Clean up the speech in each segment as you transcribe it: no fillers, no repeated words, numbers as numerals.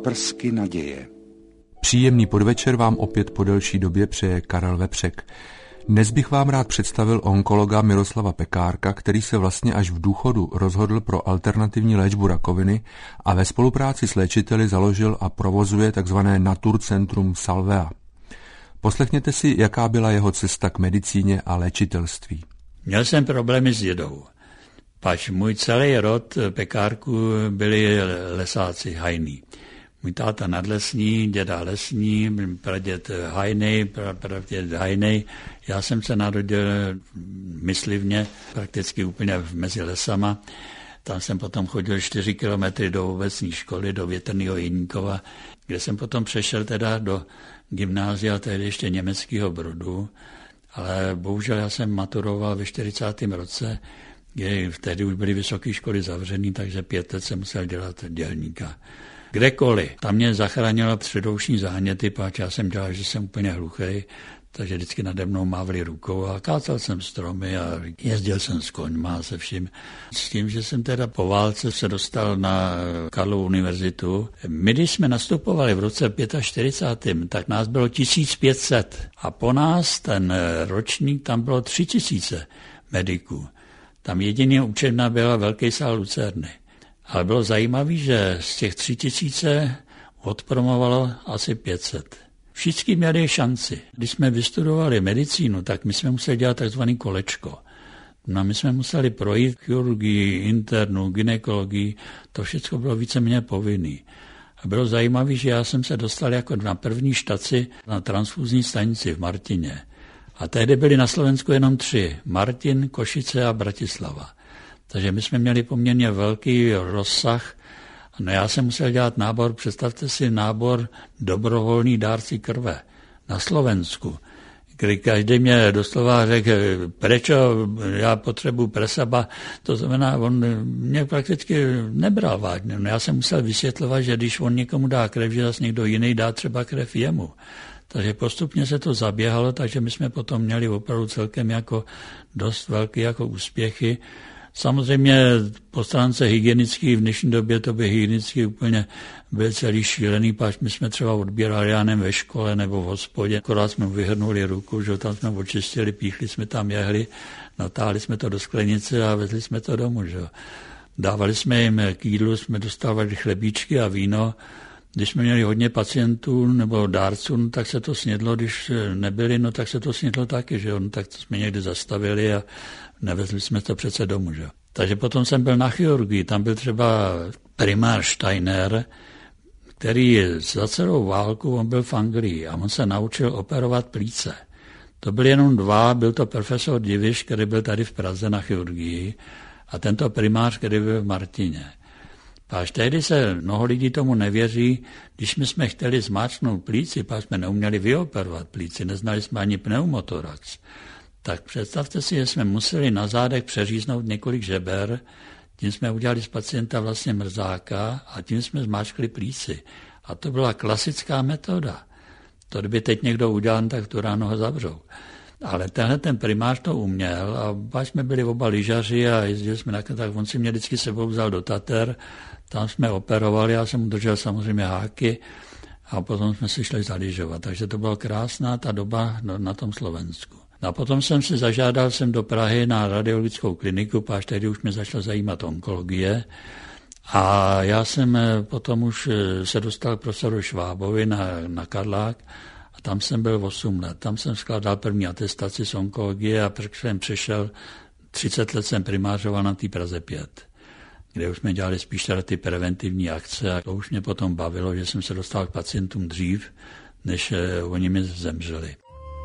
Paprsky naděje. Příjemný podvečer vám opět po delší době přeje Karel Vepřek. Dnes bych vám rád představil onkologa Miroslava Pekárka, který se vlastně až v důchodu rozhodl pro alternativní léčbu rakoviny a ve spolupráci s léčiteli založil a provozuje tzv. Naturcentrum Salvea. Poslechněte si, jaká byla jeho cesta k medicíně a léčitelství. Měl jsem problémy s jedou. Pač můj celý rod Pekárků byli lesáci, hajný. Můj táta nadlesní, děda lesní, praděd hajnej, praděd hajnej. Já jsem se narodil myslivně, prakticky úplně mezi lesama. Tam jsem potom chodil 4 kilometry do obecní školy, do Větrného Jeníkova, kde jsem potom přešel teda do gymnázia, tehdy ještě německého Brodu. Ale bohužel já jsem maturoval ve 40. roce, kdy tehdy už byly vysoké školy zavřený, takže 5 let jsem musel dělat dělníka. Kdekoliv. Tam mě zachránilo předoušní záněty, páč já jsem dělal, že jsem úplně hluchej, takže vždycky nade mnou mávli rukou a kácel jsem stromy a jezdil jsem s koňma se vším. S tím, že jsem teda po válce se dostal na Karlovu univerzitu. My, když jsme nastupovali v roce 45, tak nás bylo 1500 a po nás ten ročník tam bylo 3000 mediků. Tam jediná učebna byla velký sál Lucerny. Ale bylo zajímavé, že z těch 3000 odpromovalo asi 500. Všichni měli šanci. Když jsme vystudovali medicínu, tak my jsme museli dělat takzvaný kolečko. No, my jsme museli projít chirurgii, internu, gynekologii, to všechno bylo víceméně povinný. A bylo zajímavé, že já jsem se dostal jako na první štaci na transfuzní stanici v Martině. A tehdy byli na Slovensku jenom 3. Martin, Košice a Bratislava. Takže my jsme měli poměrně velký rozsah. No já jsem musel dělat nábor, představte si nábor dobrovolný dárci krve na Slovensku, kdy každý mě doslova řekl, prečo já potřebuji pre seba, to znamená, on mě prakticky nebral vážně. No já jsem musel vysvětlovat, že když on někomu dá krev, že zase někdo jiný dá třeba krev jemu. Takže postupně se to zaběhalo, takže my jsme potom měli opravdu celkem jako dost velké jako úspěchy. Samozřejmě po stránce hygienický v dnešní době to by hygienicky úplně byl celý šílený, páč my jsme třeba odbírali, já nevím, ve škole nebo v hospodě, akorát jsme vyhrnuli ruku, že tam jsme očistili, píchli jsme tam jehly, natáhli jsme to do sklenice a vezli jsme to domů. Že? Dávali jsme jim k jídlu, jsme dostávali chlebíčky a víno. Když jsme měli hodně pacientů nebo dárců, tak se to snědlo, když nebyli, no tak se to snědlo taky, že no, tak to jsme někdy zastavili a nevezli jsme to přece domů, že. Takže potom jsem byl na chirurgii, tam byl třeba primár Steiner, který za celou válku, on byl v Anglii a on se naučil operovat plíce. To byli jenom 2, byl to profesor Diviš, který byl tady v Praze na chirurgii a tento primář, který byl v Martině. Až tehdy se mnoho lidí tomu nevěří, když my jsme chtěli zmáčknout plíci, pak jsme neuměli vyoperovat plíci, neznali jsme ani pneumotorax. Tak představte si, že jsme museli na zádech přeříznout několik žeber, tím jsme udělali z pacienta vlastně mrzáka a tím jsme zmáčkli plíci. A to byla klasická metoda. To kdyby teď někdo udělal, tak tu ráno ho zavřou. Ale tenhle ten primář to uměl a pak jsme byli oba lyžaři a jezdili jsme tak on si mě vždycky sebou vzal do Tater, tam jsme operovali, já jsem mu držel samozřejmě háky a potom jsme si šli zalyžovat. Takže to byla krásná ta doba na tom Slovensku. A potom jsem si zažádal sem do Prahy na radiologickou kliniku, páč tehdy už mě začala zajímat onkologie. A já jsem potom už se dostal k profesoru Švábovi na Karlák a tam jsem byl 8 let. Tam jsem skládal první atestaci z onkologie a pak jsem přešel, 30 let jsem primářoval na té Praze 5, kde už jsme dělali spíš ty preventivní akce a to už mě potom bavilo, že jsem se dostal k pacientům dřív, než oni mi zemřeli.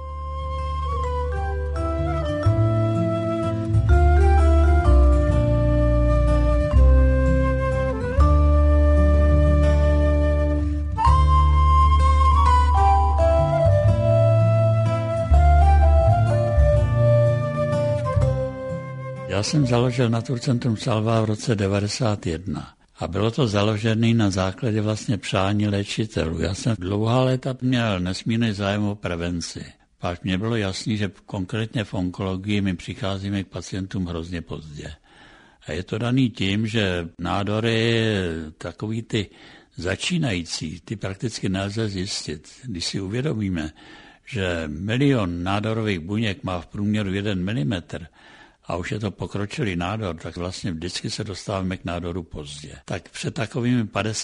Já jsem založil Naturcentrum Salvea v roce 1991 a bylo to založené na základě vlastně přání léčitelů. Já jsem dlouhá léta měl nesmírný zájem o prevenci. Pak mně bylo jasný, že konkrétně v onkologii my přicházíme k pacientům hrozně pozdě. A je to daný tím, že nádory, takový ty začínající, ty prakticky nelze zjistit. Když si uvědomíme, že 1 000 000 nádorových buněk má v průměru 1 milimetr a už je to pokročilý nádor, tak vlastně vždycky se dostáváme k nádoru pozdě. Tak před takovými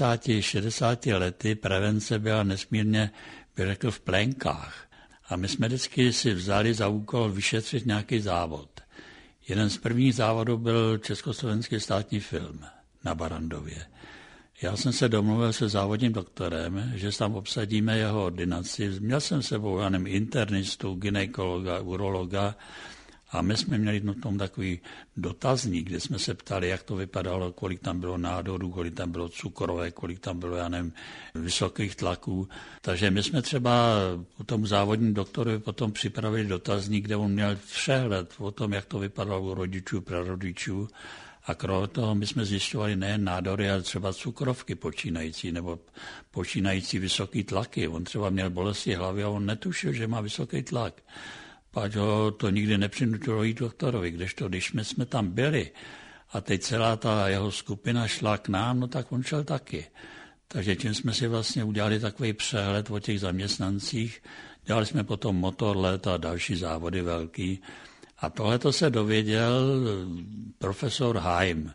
50-60 lety prevence byla nesmírně, bych řekl, v plenkách. A my jsme vždycky si vzali za úkol vyšetřit nějaký závod. Jeden z prvních závodů byl československý státní film na Barrandově. Já jsem se domluvil se závodním doktorem, že tam obsadíme jeho ordinaci. Měl jsem s sebou internistu, gynekologa, urologa a my jsme měli na tom takový dotazník, kde jsme se ptali, jak to vypadalo, kolik tam bylo nádorů, kolik tam bylo cukrové, kolik tam bylo, vysokých tlaků. Takže my jsme třeba u tomu závodním doktorovi potom připravili dotazník, kde on měl přehled o tom, jak to vypadalo u rodičů, prarodičů. A kromě toho my jsme zjišťovali nejen nádory, ale třeba cukrovky počínající nebo počínající vysoký tlaky. On třeba měl bolesti hlavy a on netušil, že má vysoký tlak. Pak ho to nikdy nepřinutilo jít doktorovi, kdežto když my jsme tam byli a teď celá ta jeho skupina šla k nám, no tak on šel taky. Takže tím jsme si vlastně udělali takový přehled o těch zaměstnancích. Dělali jsme potom motorlet a další závody velký. A tohleto se dověděl profesor Heim,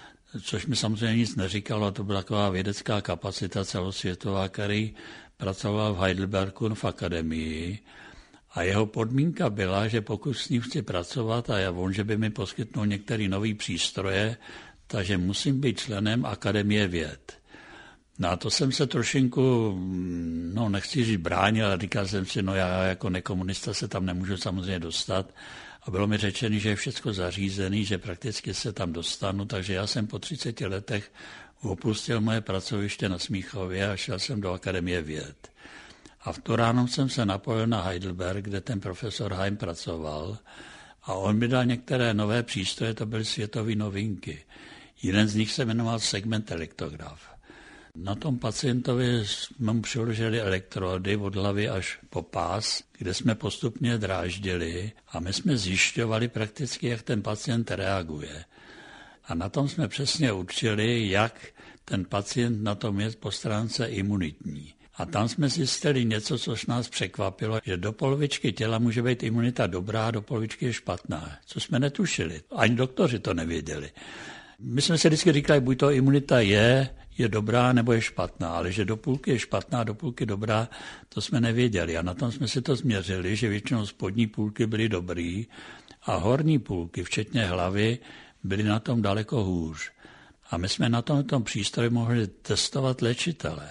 což mi samozřejmě nic neříkalo, to byla taková vědecká kapacita celosvětová, který pracoval v Heidelbergu v akademii. A jeho podmínka byla, že pokud s ním chci pracovat a já vím, že by mi poskytnul některé nové přístroje, takže musím být členem Akademie věd. No a to jsem se trošinku, nechci říct bránil, ale říkal jsem si, já jako nekomunista se tam nemůžu samozřejmě dostat. A bylo mi řečeno, že je všechno zařízené, že prakticky se tam dostanu, takže já jsem po 30 letech opustil moje pracoviště na Smíchově a šel jsem do Akademie věd. A v to ráno jsem se napojil na Heidelberg, kde ten profesor Heim pracoval a on mi dal některé nové přístroje, to byly světové novinky. Jeden z nich se jmenoval segment elektrograf. Na tom pacientovi jsme mu přiložili elektrody od hlavy až po pás, kde jsme postupně dráždili a my jsme zjišťovali prakticky, jak ten pacient reaguje. A na tom jsme přesně určili, jak ten pacient na tom je po stránce imunitní. A tam jsme zjistili něco, což nás překvapilo, že do polovičky těla může být imunita dobrá, do polovičky je špatná. Co jsme netušili. Ani doktoři to nevěděli. My jsme si vždycky říkali, buď to imunita je dobrá, nebo je špatná, ale že do půlky je špatná, do půlky dobrá, to jsme nevěděli. A na tom jsme si to změřili, že většinou spodní půlky byly dobrý a horní půlky, včetně hlavy, byly na tom daleko hůř. A my jsme na tom přístroji mohli testovat léčitele.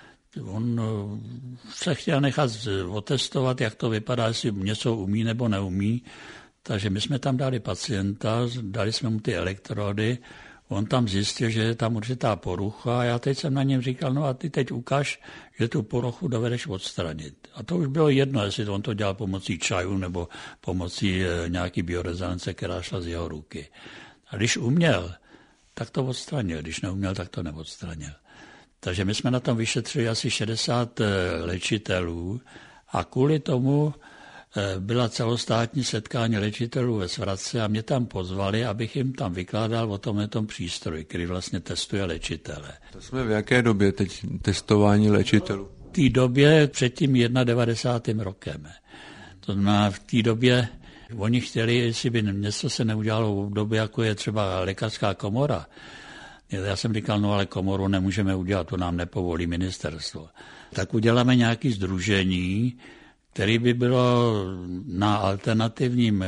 On se chtěl nechat otestovat, jak to vypadá, jestli něco umí nebo neumí. Takže my jsme tam dali pacienta, dali jsme mu ty elektrody, on tam zjistil, že je tam určitá porucha a já teď jsem na něm říkal, a ty teď ukaž, že tu poruchu dovedeš odstranit. A to už bylo jedno, jestli on to dělal pomocí čaju nebo pomocí nějaký biorezonance, která šla z jeho ruky. A když uměl, tak to odstranil, když neuměl, tak to neodstranil. Takže my jsme na tom vyšetřili asi 60 léčitelů a kvůli tomu byla celostátní setkání léčitelů ve Svratce a mě tam pozvali, abych jim tam vykládal o tom přístroji, který vlastně testuje léčitele. To jsme v jaké době teď testování léčitelů? V té době před tím 91. rokem. To znamená v té době oni chtěli, jestli by něco se neudělalo v době, jako je třeba lékařská komora. Já jsem říkal, ale komoru nemůžeme udělat, to nám nepovolí ministerstvo. Tak uděláme nějaké sdružení, který by bylo na alternativním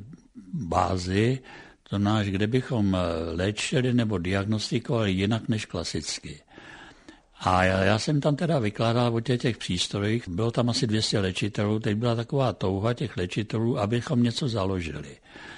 bázi, to znamená, kde bychom léčili nebo diagnostikovali jinak než klasicky. A já jsem tam teda vykládal o těch přístrojích, bylo tam asi 200 léčitelů, teď byla taková touha těch léčitelů, abychom něco založili.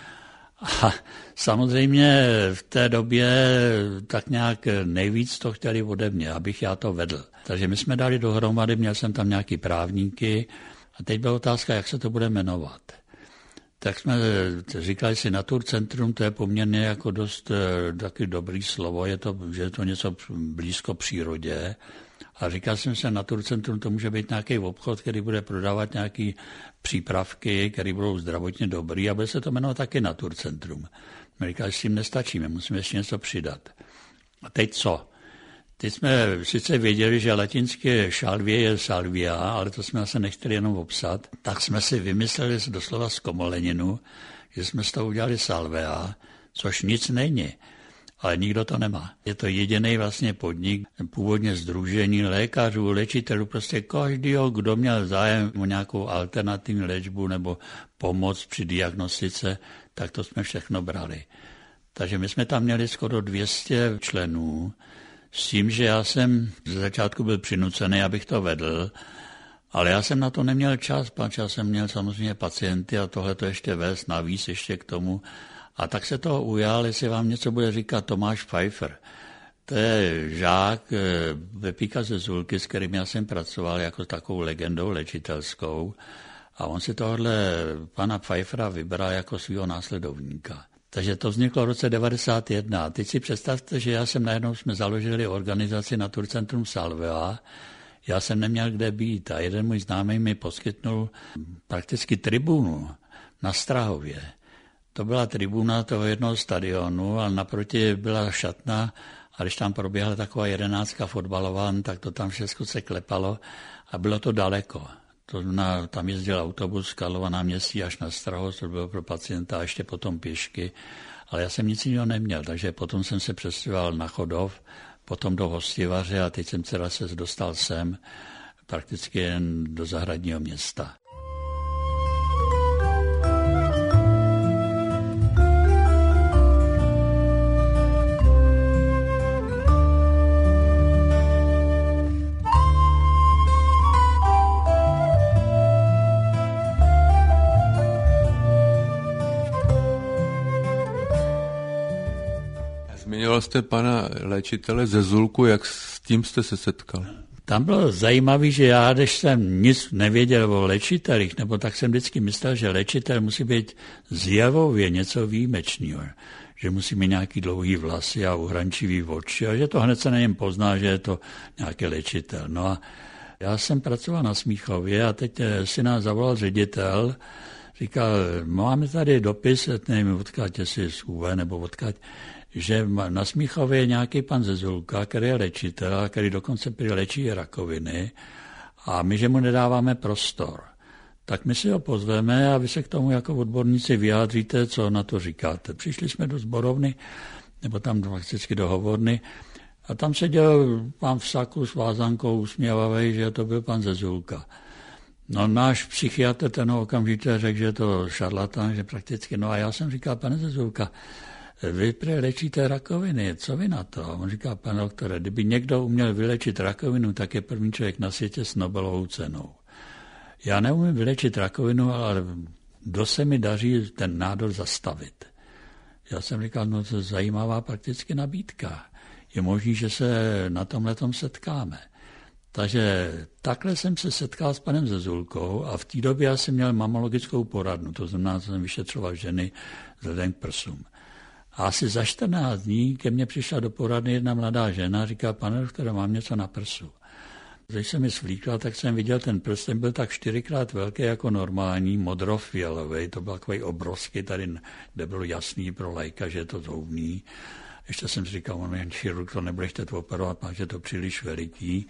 A samozřejmě v té době tak nějak nejvíc to chtěli ode mě, abych já to vedl. Takže my jsme dali dohromady, měl jsem tam nějaký právníky a teď byla otázka, jak se to bude jmenovat. Tak jsme říkali si Naturcentrum, to je poměrně jako dost taky dobrý slovo, že je to něco blízko přírodě. A říkal jsem si, Naturcentrum to může být nějaký obchod, který bude prodávat nějaké přípravky, které budou zdravotně dobrý a bude se to jmenovat taky Naturcentrum. My říkali, že s tím nestačíme, musíme ještě něco přidat. A teď co? Teď jsme sice věděli, že latinské šalvie je salvia, ale to jsme se nechtěli jenom obsat, tak jsme si vymysleli doslova zkomoleninu, že jsme z toho udělali salvia, což nic není. Ale nikdo to nemá. Je to jediný vlastně podnik, původně sdružení lékařů, léčitelů, prostě každýho, kdo měl zájem o nějakou alternativní léčbu nebo pomoc při diagnostice, tak to jsme všechno brali. Takže my jsme tam měli skoro 200 členů, s tím, že já jsem ze začátku byl přinucený, abych to vedl, ale já jsem na to neměl čas, protože já jsem měl samozřejmě pacienty a tohle to ještě vést navíc ještě k tomu. A tak se toho ujal, jestli vám něco bude říkat Tomáš Pfeiffer. To je žák Pepíka ze Zulky, s kterým já jsem pracoval jako takovou legendou léčitelskou. A on si tohle pana Pfeiffera vybral jako svého následovníka. Takže to vzniklo v roce 1991. A teď si představte, že já jsem najednou jsme založili organizaci Naturcentrum Salvia. Já jsem neměl kde být a jeden můj známý mi poskytnul prakticky tribunu na Strahově. To byla tribuna toho jednoho stadionu, ale naproti byla šatna a když tam proběhla taková 11 fotbalová, tak to tam všechno se klepalo a bylo to daleko. Tam jezdil autobus z Karlova náměstí až na Strahov, to bylo pro pacienta a ještě potom pěšky, ale já jsem nic jiného neměl, takže potom jsem se přestěhoval na Chodov, potom do Hostivaře a teď jsem se dostal sem prakticky jen do zahradního města. Zmiňoval jste pana léčitele ze Zulku, jak s tím jste se setkal? Tam bylo zajímavé, že já, když jsem nic nevěděl o léčitelích, nebo tak jsem vždycky myslel, že léčitel musí být zjevově něco výjimečného, že musí mít nějaký dlouhý vlasy a uhrančivý oči a že to hned se na něm pozná, že je to nějaký léčitel. No a já jsem pracoval na Smíchově a teď si nás zavolal ředitel, říkal, máme tady dopis, nevím odkud, jestli z UV nebo odkud, že na Smíchově je nějaký pan ze Zulka, který je léčitel, který dokonce léčí rakoviny a my, že mu nedáváme prostor. Tak my si ho pozveme a vy se k tomu jako odborníci vyjádříte, co na to říkáte. Přišli jsme do sborovny, nebo tam fakticky do hovorny a tam seděl pán v saku s vázankou usměvavej, že to byl pan ze Zulka. No náš psychiatr ten okamžitě řekl, že je to šarlatán, že prakticky, no a já jsem říkal, pane ze Zulka, vy léčíte rakoviny, co vy na to? On říká, pane doktore, kdyby někdo uměl vylečit rakovinu, tak je první člověk na světě s Nobelovou cenou. Já neumím vylečit rakovinu, ale dost se mi daří ten nádor zastavit. Já jsem říkal, no to je zajímavá prakticky nabídka. Je možný, že se na tomhletom setkáme. Takže takhle jsem se setkal s panem ze Zulkou a v té době já jsem měl mamologickou poradnu, to znamená, že jsem vyšetřoval ženy vzhledem k prsům. A asi za 14 dní ke mně přišla do poradny jedna mladá žena a říká, pane doktore, mám něco na prsu. Když jsem mi svlíkla, tak jsem viděl, ten prst, ten byl tak 4x velký jako normální, modrofialový, to byl takový obrovský, tady kde bylo jasný pro laika, že je to zhoubný. Ještě jsem si říkal, on jen chirurg, to nebude chtět operovat, protože je to příliš veliký.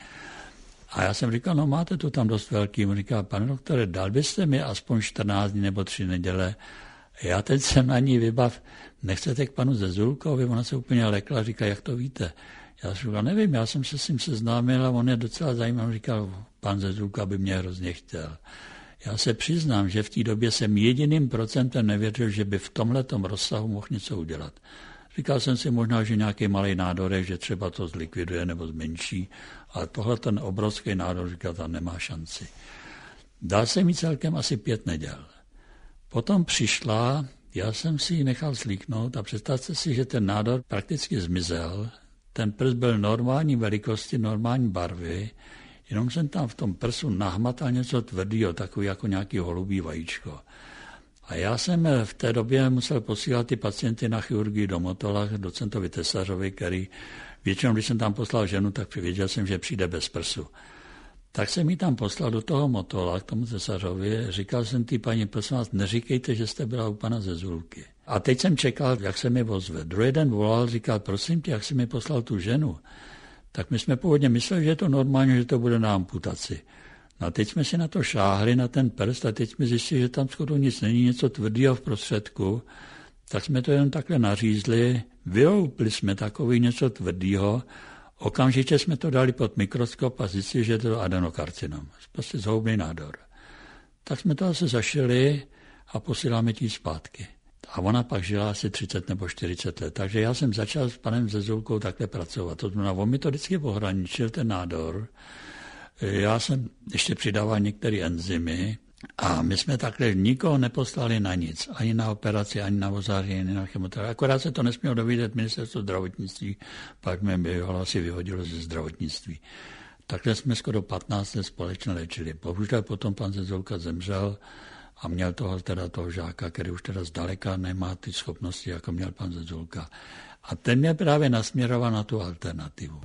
A já jsem říkal, no máte to tam dost velký. On říká, pane doktore, dal byste mi aspoň 14 dní nebo 3 neděle. Já teď jsem na ní vybav, nechcete k panu ze Zulkovi, ona se úplně lekla, říká, jak to víte. Já jsem říkal, nevím, já jsem se s ním seznámil a on je docela zajímavý. Říkal, pan ze Zulka by mě hrozně chtěl. Já se přiznám, že v té době jsem jediným procentem nevěřil, že by v tomhletom rozsahu mohl něco udělat. Říkal jsem si možná, že nějaký malý nádorek, že třeba to zlikviduje nebo zmenší, ale tohle ten obrovský nádor, říkal, tam nemá šanci. Dal jsem jí celkem asi 5 neděl. Potom přišla, já jsem si ji nechal slíknout a představte si, že ten nádor prakticky zmizel. Ten prst byl normální velikosti, normální barvy, jenom jsem tam v tom prsu nahmatal něco tvrdého, takový jako nějaký holubí vajíčko. A já jsem v té době musel posílat ty pacienty na chirurgii do Motola, docentovi Tesařovi, který většinou, když jsem tam poslal ženu, tak věděl jsem, že přijde bez prsu. Tak jsem ji tam poslal do toho Motola, k tomu Tesařovi, říkal jsem ty paní, prosím vás, neříkejte, že jste byla u pana ze Zulky. A teď jsem čekal, jak se mi ozve. Druhý den volal, říkal, prosím tě, jak jsi mi poslal tu ženu, Tak my jsme původně mysleli, že je to normální, že to bude na amputaci. No a teď jsme si na to šáhli, na ten prst, a teď jsme zjistili, že tam skoro nic není, něco tvrdého v prostředku. Tak jsme to jen takhle nařízli, vyloupli jsme takový něco tvrdého, okamžitě jsme to dali pod mikroskop a zjistili, že je to adenokarcinom. Prostě zhoubný nádor. Tak jsme to asi zašili a posíláme jí zpátky. A ona pak žila asi 30 nebo 40 let. Takže já jsem začal s panem Zezulkou takhle pracovat. To znamená, on mi to vždycky ohraničil, ten nádor. Já jsem ještě přidával některé enzymy a my jsme takhle nikoho neposlali na nic. Ani na operaci, ani na ozáření, ani na chemoterapii. Akorát se to nesmělo dovídat ministerstvo zdravotnictví, pak mě ho asi vyhodilo ze zdravotnictví. Takhle jsme skoro 15 let společně léčili. Bohužel potom pan Zezulka zemřel a měl toho žáka, který už teda zdaleka nemá ty schopnosti, jako měl pan Zezulka. A ten mě právě nasměroval na tu alternativu.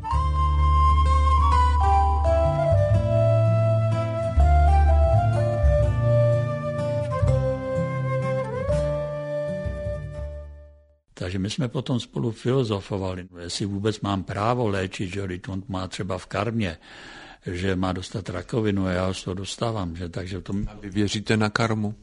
Takže my jsme potom spolu filozofovali, jestli vůbec mám právo léčit, že on má třeba v karmě, že má dostat rakovinu a já z toho dostávám. Že, takže to... A vy věříte na karmu?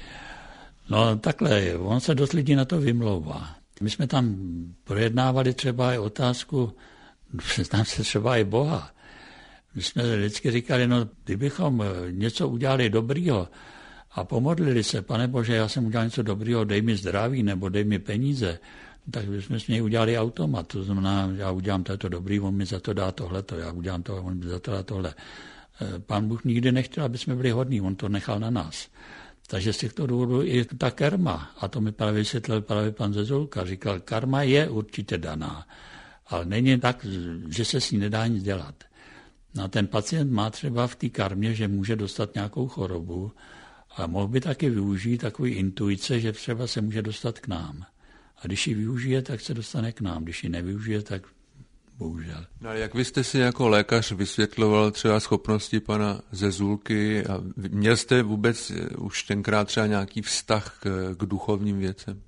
No takhle, on se dost lidí na to vymlouvá. My jsme tam projednávali třeba i otázku, tam se třeba i Boha. My jsme vždycky říkali, no kdybychom něco udělali dobrýho a pomodlili se, Pane Bože, já jsem udělal něco dobrýho, dej mi zdraví nebo dej mi peníze, tak bychom s něj udělali automat. To znamená, já udělám to dobrý, on mi za to dá tohleto, já udělám to, on mi za to dá tohle. Pán Bůh nikdy nechtěl, aby jsme byli hodní, on to nechal na nás. Takže z těchto důvodů i ta karma, a to mi právě vysvětlil právě pan Zezulka, říkal, karma je určitě daná, ale není tak, že se s ní nedá nic dělat. No, ten pacient má třeba v té karmě, že může dostat nějakou chorobu a mohl by taky využít takový intuice, že třeba se může dostat k nám. A když ji využije, tak se dostane k nám. Když ji nevyužije, tak bohužel. No, jak vy jste si jako lékař vysvětloval třeba schopnosti pana Zezulky a měl jste vůbec už tenkrát třeba nějaký vztah k duchovním věcem?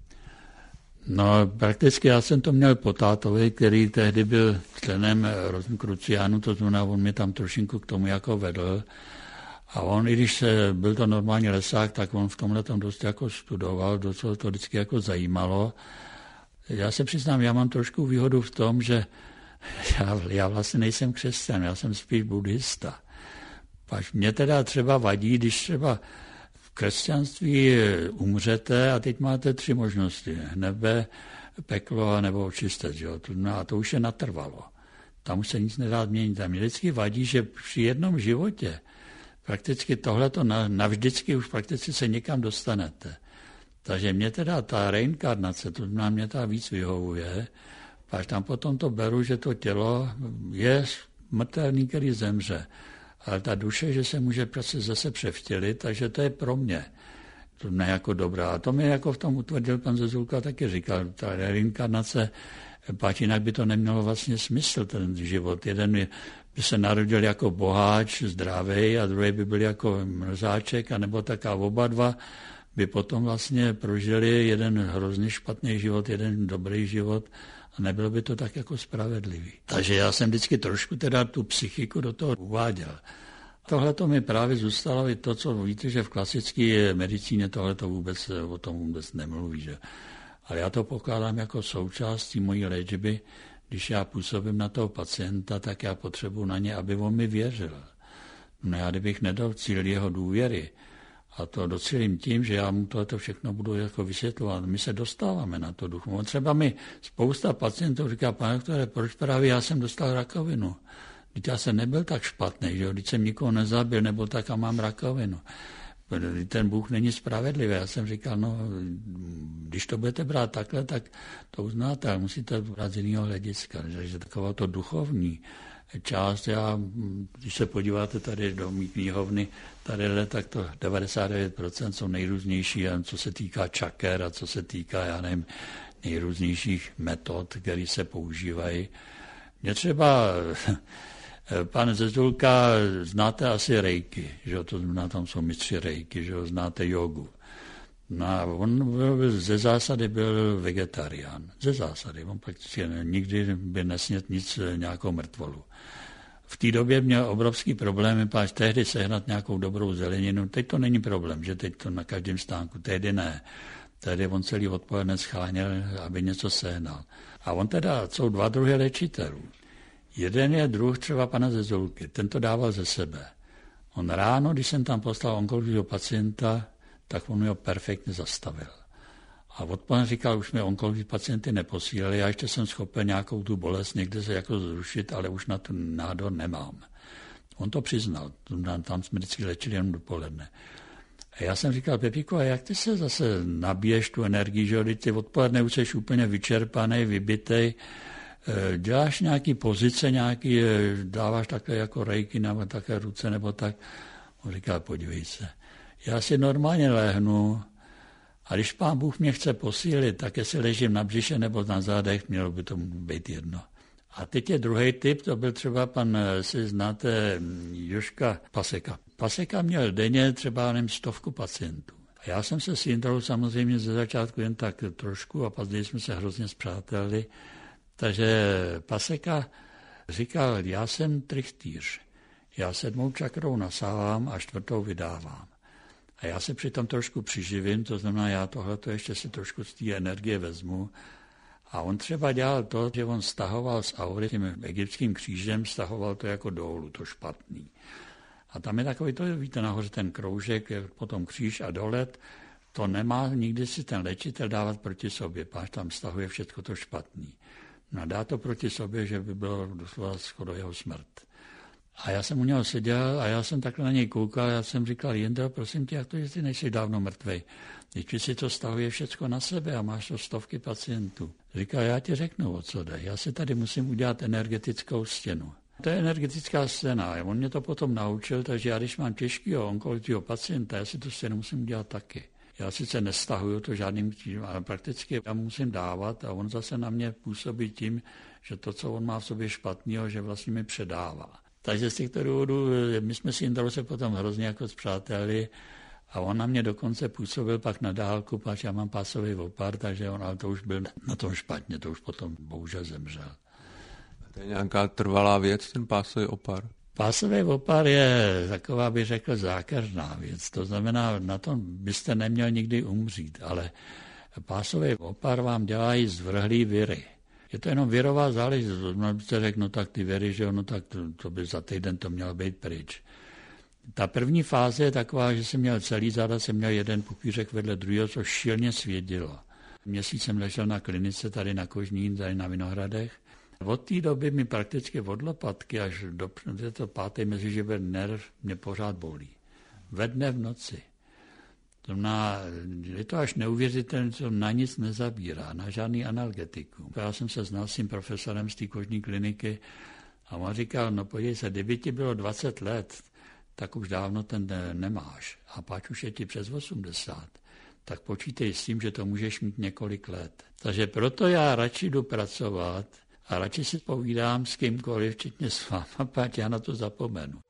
No prakticky já jsem to měl po tátovi, který tehdy byl členem Rozenkruciánu, to znamená, on mě tam trošinku k tomu jako vedl. A on, i když byl to normální lesák, tak on v tomhle tam dost jako studoval, docela to vždycky jako zajímalo. Já se přiznám, já mám trošku výhodu v tom, že já vlastně nejsem křesťan, já jsem spíš buddhista. Pač mě teda třeba vadí, když třeba v křesťanství umřete a teď máte 3 možnosti. Nebe, peklo nebo očistec. A to už je natrvalo. Tam už se nic nedá změnit. A mě vždycky vadí, že při jednom životě prakticky tohleto navždycky už prakticky se někam dostanete. Takže mě teda ta reinkarnace, to znamená, mě ta víc vyhovuje, až tam potom to beru, že to tělo je smrtelný, který zemře. Ale ta duše, že se může prostě zase převtělit, takže to je pro mě. To ne jako dobrá. A to mi jako v tom utvrdil pan Zezulka taky říkal, ta reinkarnace, pak jinak by to nemělo vlastně smysl, ten život. Jeden by se narodil jako boháč, zdravý, a druhý by byl jako mrzáček, anebo taká oba dva by potom vlastně prožili jeden hrozně špatný život, jeden dobrý život a nebylo by to tak jako spravedlivý. Takže já jsem vždycky trošku teda tu psychiku do toho uváděl. Tohle to mi právě zůstalo i to, co víte, že v klasické medicíně tohle to vůbec o tom vůbec nemluví. Že? Ale já to pokládám jako součástí mojí léčby. Když já působím na toho pacienta, tak já potřebuji na ně, aby on mi věřil. No já kdybych nedocílil jeho důvěry, a to docílím tím, že já mu tohle všechno budu jako vysvětlovat. My se dostáváme na to duchu. Třeba mi spousta pacientů říká, pane doktore, proč právě já jsem dostal rakovinu? Vždyť já jsem nebyl tak špatný, že vždyť jsem nikoho nezabil, nebo tak a mám rakovinu. Ten Bůh není spravedlivý. Já jsem říkal, no, když to budete brát takhle, tak to uznáte, ale musíte brát z jiného hlediska. Takže taková to duchovní část, když se podíváte tady do mý knihovny, tady, tak to 99% jsou nejrůznější, co se týká čaker a co se týká, já nevím, nejrůznějších metod, které se používají. Mě třeba, pane Zezulka, znáte asi rejky, že to znamená, tam jsou mistři rejky, že znáte jogu. No a on ze zásady byl vegetarián. Ze zásady. On prakticky nikdy by nesnědl nic, nějakou mrtvolu. V té době měl obrovský problémy, páč tehdy sehnat nějakou dobrou zeleninu. Teď to není problém, že teď to na každém stánku. Tehdy ne. Tehdy on celý odpoledne scháněl, aby něco sehnal. A on teda, jsou dva druhy léčitelů. Jeden je druh třeba pana ze Zolky, ten to dával ze sebe. On ráno, když jsem tam poslal onkologického pacienta, tak on mi ho perfektně zastavil. A odpoledne říkal, už mi onkologické pacienty neposílali, já ještě jsem schopen nějakou tu bolest někde se jako zrušit, ale už na tu nádor nemám. On to přiznal, tam jsme vždycky léčili jenom dopoledne. A já jsem říkal, Pepíko, a jak ty se zase nabíješ tu energii, že ty odpoledne už jsi úplně vyčerpaný, vybitej, děláš nějaký pozice, nějaký, dáváš takhle jako rejky nebo také ruce nebo tak. On říkal, podívej se, já si normálně lehnu a když Pán Bůh mě chce posílit, tak jestli ležím na břiše nebo na zádech, mělo by to být jedno. A teď je druhý typ, to byl třeba si znáte, Jožka Paseka. Paseka měl denně třeba 100 pacientů. A já jsem se s Jindrou samozřejmě ze začátku jen tak trošku a později jsme se hrozně spřátelili. Takže Paseka říkal, já jsem trichtýř. Já 7. čakrou nasávám a 4. vydávám. A já se přitom trošku přiživím, to znamená, já tohleto ještě si trošku z té energie vezmu. A on třeba dělal to, že on stahoval z aury tím egyptským křížem, stahoval to jako dolů, to špatný. A tam je takový to, víte, nahoře ten kroužek, potom kříž a dolet, to nemá nikdy si ten léčitel dávat proti sobě, páč tam stahuje všechno to špatný. No dá to proti sobě, že by bylo doslova skoro jeho smrt. A já jsem u něho seděl a já jsem takhle na něj koukal, já jsem říkal, Jindro, prosím tě, jak to, že ty nejsi dávno mrtvej? Když si to stahuje všechno na sebe a máš to 100 pacientů. Říkal, já ti řeknu, o co jde. Já si tady musím udělat energetickou stěnu. To je energetická stěna. On mě to potom naučil, takže já, když mám těžkého onkologického pacienta, já si tu stěnu musím udělat taky. Já sice nestahuju to žádným tím, ale prakticky já musím dávat a on zase na mě působí tím, že to, co on má v sobě špatného, že vlastně mi předává. Takže z těchto důvodů, my jsme s Jindrou se potom hrozně jako spřáteli a on na mě dokonce působil pak na dálku, pač já mám pásový opar, takže on, ale to už byl na tom špatně, to už potom bohužel zemřel. To je nějaká trvalá věc, ten pásový opar? Pásový opar je taková, bych řekl, zákeřná věc. To znamená, na tom byste neměl nikdy umřít, ale pásový opar vám dělají zvrhlý viry. Je to jenom virová záležitost. No byste řekl, no tak ty viry, že ono tak to by za týden to mělo být pryč. Ta první fáze je taková, že jsem měl celý záda, jsem měl jeden pupířek vedle druhého, což šíleně svědilo. Měsíc jsem ležel na klinice tady na Kožní, tady na Vinohradech. Od té doby mi prakticky od lopatky až do to 5. meziživý nerv mě pořád bolí. Ve dne v noci. To znamená, je to až neuvěřitelné, co na nic nezabírá, na žádný analgetikum. Já jsem se znal s tím profesorem z té kožní kliniky a on říkal, no podívej se, kdyby ti bylo 20 let, tak už dávno ten nemáš. A pak už je ti přes 80. Tak počítej s tím, že to můžeš mít několik let. Takže proto já radši jdu pracovat a radši si povídám s kýmkoliv, včetně s váma, pak já na to zapomenu.